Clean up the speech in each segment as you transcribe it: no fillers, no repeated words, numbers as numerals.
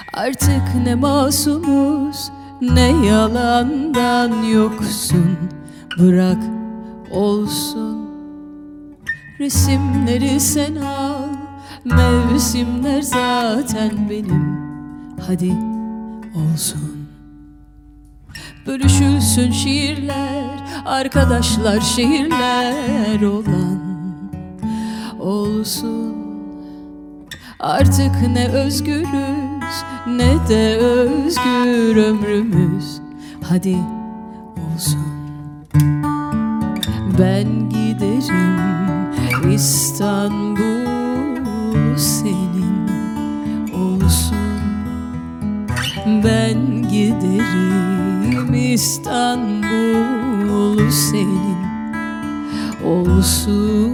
Artık ne masumuz ne yalandan yoksun. Bırak olsun. Resimleri sen al, mevsimler zaten benim. Hadi olsun. Bölüşülsün şiirler, arkadaşlar şehirler olan olsun. Artık ne özgürüz ne de özgür ömrümüz. Hadi olsun. Ben giderim, İstanbul senin olsun. Ben giderim, İstanbul senin olsun.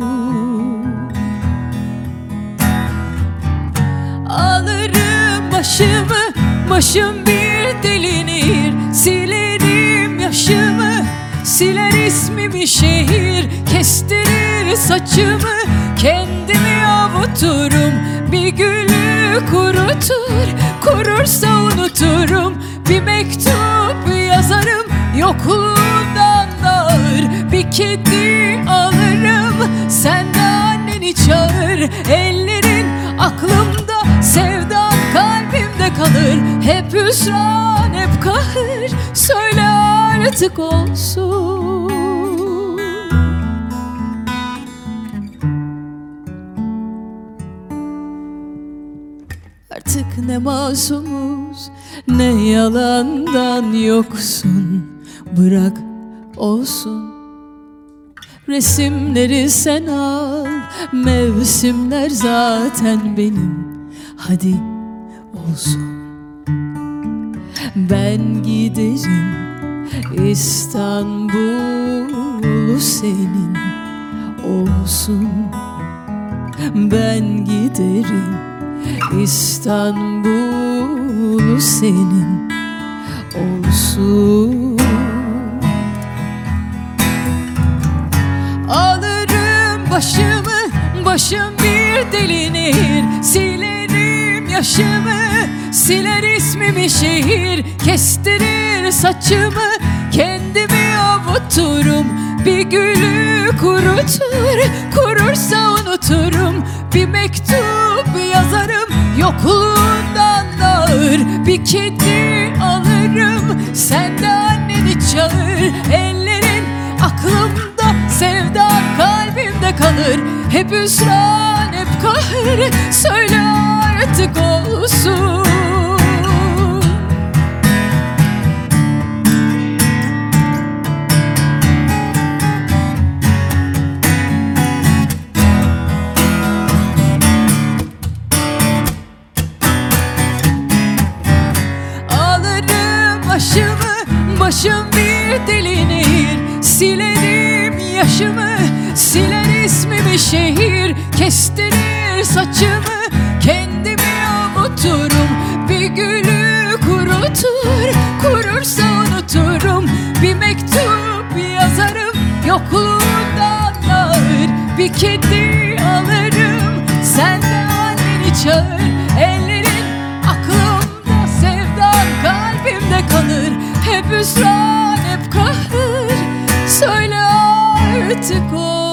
Alırım başımı, başım bir delinir. Silerim yaşımı, siler ismimi şehir. Kestirir saçımı, kendimi avuturum. Bir gülü kurutur, kurursa unuturum. Bir mektup yazarım, yokluğundan dağır. Bir kedi alırım, sen de anneni çağır. Ellerin aklımda, sevdan kalbimde kalır. Hep hüsran, hep kahır, söyle artık olsun. Artık ne masumuz ne yalandan yoksun. Bırak olsun. Resimleri sen al, mevsimler zaten benim. Hadi olsun. Ben giderim, İstanbul senin olsun. Ben giderim, İstanbul senin olsun. Alırım başımı, başım bir delinir. Silerim yaşımı, siler ismimi şehir. Kestirir saçımı, kendimi avuturum. Bir gülü kurutur, kurursa unuturum. Bir mektup yazarım, yokluğundan dağır. Bir kedi alırım, sen de anneni çağır. Ellerin aklımda, sevdan kalbimde kalır. Hep hüsran, hep kahır, söyle artık olsun. Başımı, başım bir delinir. Silerim yaşımı, siler ismimi şehir. Kestirir saçımı, kendimi avuturum. Bir gülü kurutur, kurursa unuturum. Bir mektup yazarım, yokluğundan dağır. Bir kedi alırım, sen de anneni çağır. Ellerin aklımda, sevdan kalbimde kalır. Hep hüsran, hep kahır, söyle artık o.